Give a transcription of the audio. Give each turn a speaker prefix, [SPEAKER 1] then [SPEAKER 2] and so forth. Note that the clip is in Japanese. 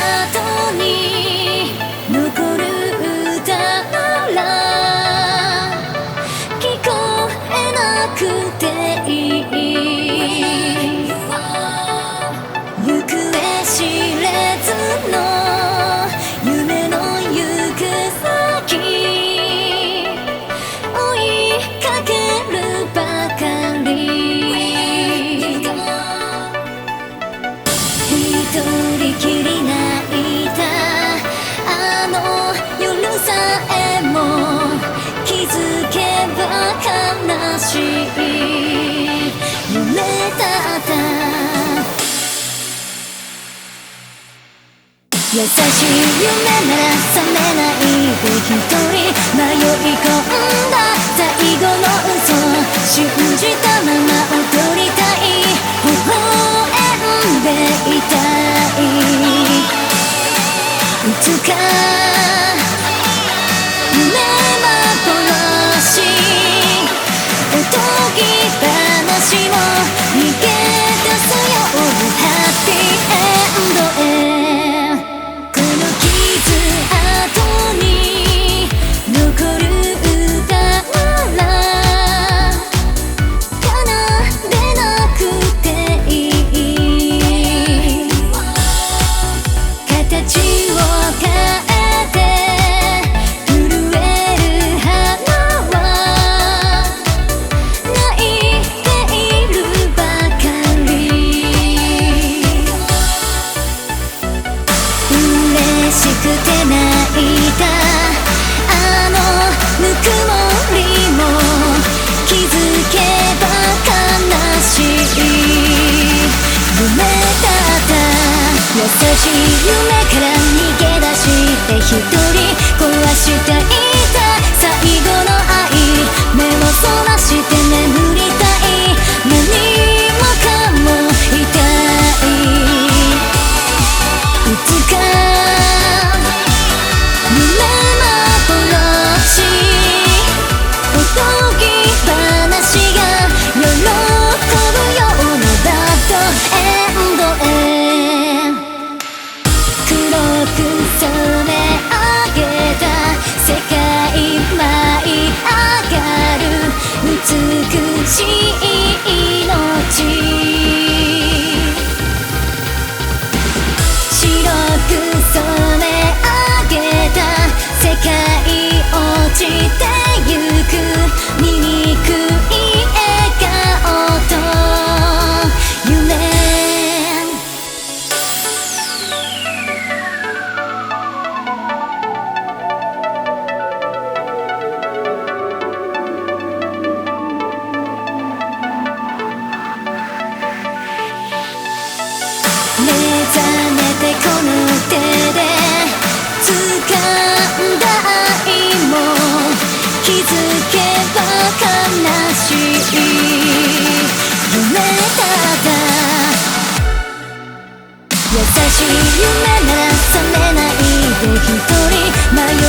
[SPEAKER 1] 後に残る歌なら聞こえなくていい。行方知れずの夢の行く先追いかけるばかり。一人きり泣いたあの夜さえも気づけば悲しい夢だった。優しい夢なら覚めないで一人迷い込んだ最後の嘘信じたまま踊りたい微笑んでいたい。いつか夢幻おとぎ話も逃げ出すようハッピーエンドへ。この傷跡に残る歌なら奏でなくていい。形を変えて震える花は泣いているばかり。嬉しくて泣いたあのぬくもりも気づけば悲しい夢だった。優しい夢から逃げ出して一人壊していた最後の愛目をそらして眠りたい何もかも痛い。いつか夢幻おとぎ話が喜ぶようなバッドエンドへ。黒く染め上げた世界舞い上がる美しい命。白く染め上げた世界落ちてゆく醜い笑顔と夢。目覚めてこの手で掴んだ愛も気づけば悲しい夢だった。優しい夢なら覚めないで一人迷